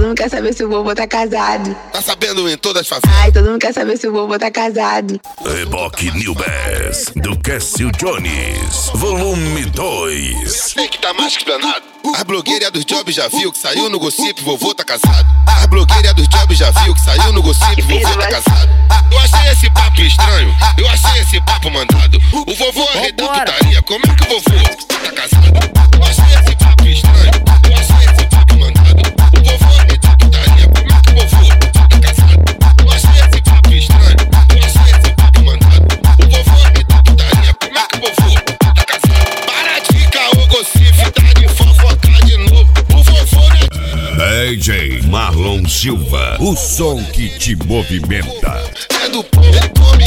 mundo quer saber se o vovô tá casado. Tá sabendo em todas as favelas? Ai, todo mundo quer saber se o vovô tá casado. Reboque New Bass, do Cássio Jones, volume 2. Sei que tá mais que explanado. A blogueira dos jobs já viu que saiu no gossip, vovô tá casado. A blogueira dos jobs já viu que saiu no gossip, vovô tá casado. Eu achei esse papo estranho, eu achei esse papo mandado. O vovô arredou putaria, como é que o vovô tá casado? Eu achei esse papo estranho, eu achei esse papo mandado. O vovô arredou putaria, como é que o vovô tá casado? Eu achei esse papo estranho, eu achei esse papo mandado. O vovô arredou putaria, como é que o vovô tá casado? Para de ficar o gossip, tá de fofocar de novo. O vovô DJ Marlon Silva, o som que te movimenta. é do povo.